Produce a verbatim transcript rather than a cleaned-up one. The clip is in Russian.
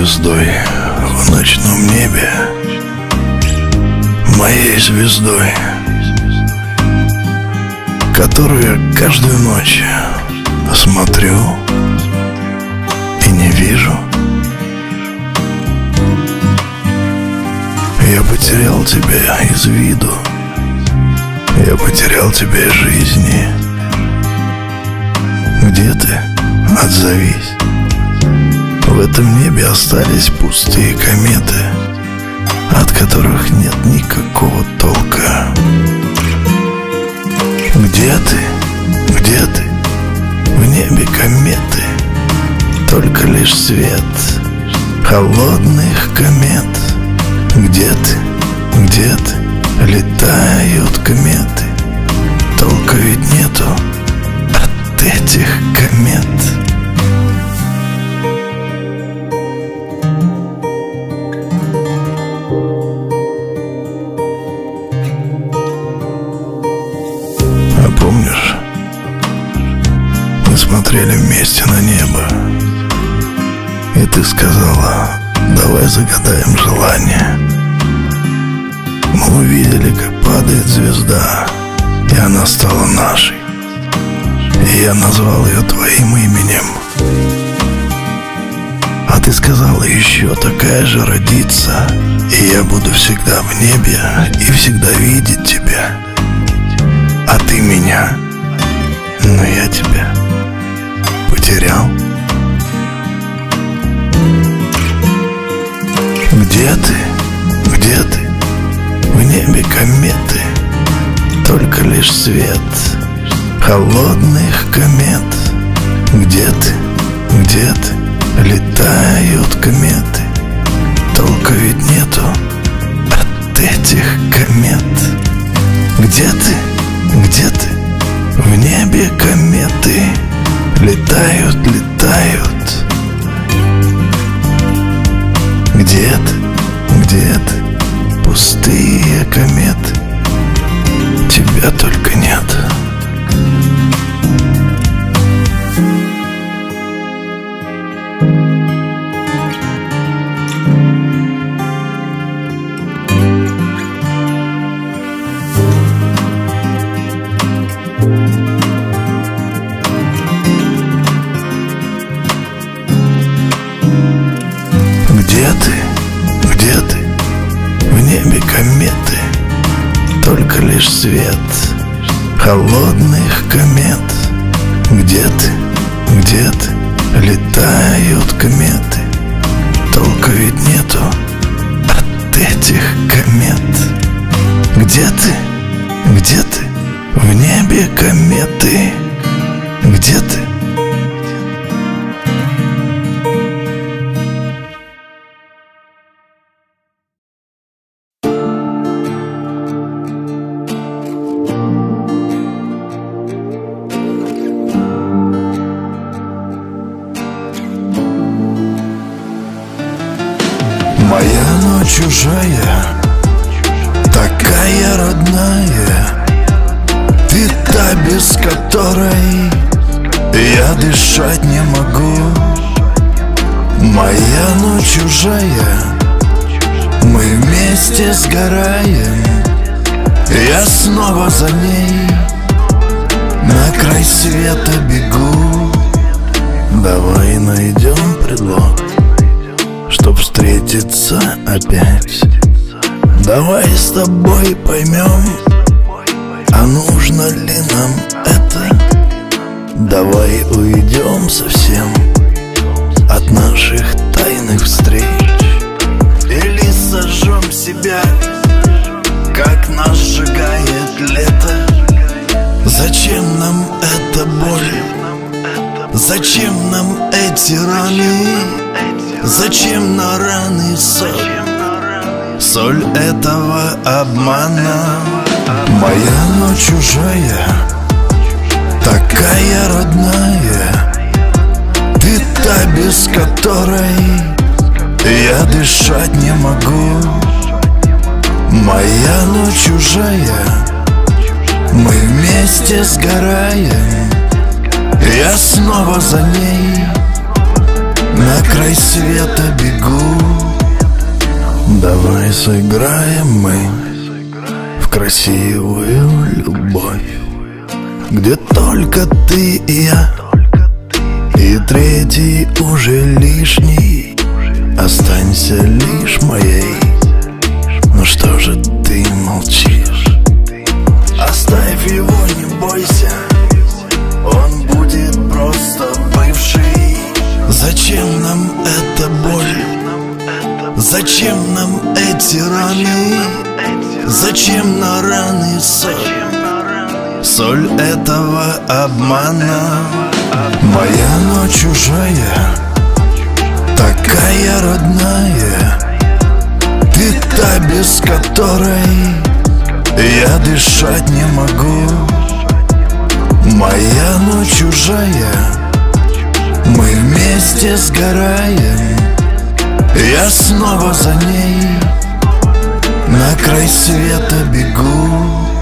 звездой в ночном небе, моей звездой, которую я каждую ночь смотрю и не вижу. Я потерял тебя из виду, я потерял тебя из жизни. Где ты? Отзовись. В этом небе остались пустые кометы, от которых нет никакого толка. Где ты? Где ты? В небе кометы, только лишь свет холодных комет. Где ты? Где ты? Летают кометы, толка ведь нету от этих комет. А помнишь, мы смотрели вместе на небо, и ты сказала: давай загадаем желание. Мы увидели, как падает звезда, и она стала нашей, и я назвал ее твоим именем. А ты сказала: еще такая же родится, и я буду всегда в небе и всегда видеть тебя. А ты меня, но я тебя потерял. Где ты? Где ты? В небе кометы, только лишь свет холодных комет. Где ты? Где ты? Летают кометы, толка ведь нету от этих комет. Где ты? Где ты? В небе кометы летают, летают. Где ты? Где ты? Пустые кометы, тебя только нет. Где ты? Где ты? В небе кометы, только лишь свет холодных комет. Где ты? Где ты? Летают кометы, толка ведь нету от этих комет. Где ты? Где ты? В небе кометы. Где ты? Моя ночь чужая, такая родная, ты та, без которой я дышать не могу. Моя ночь чужая, мы вместе сгораем, я снова за ней на край света бегу. Давай найдем предлог, чтоб встретиться опять. Давай с тобой поймем, а нужно ли нам это. Давай уйдем совсем от наших тайных встреч, или сожжем себя, как нас сжигает лето. Зачем нам эта боль? Зачем нам эти раны? Зачем на раны соль? Соль этого обмана. Моя ночь чужая, такая родная, ты та, без которой я дышать не могу. Моя ночь чужая, мы вместе сгораем, я снова за ней на край света бегу. Давай сыграем мы в красивую любовь, где только ты и я, и третий уже лишний. Останься лишь моей. Ну что же ты молчишь? Оставь его, не бойся, он будет просто бывший. Зачем нам эта боль? Зачем нам эти раны? Зачем на раны соль? Соль этого обмана. Моя ночь чужая, такая родная, ты та, без которой я дышать не могу. Моя ночь чужая, мы вместе сгораем. Я снова за ней на край света бегу.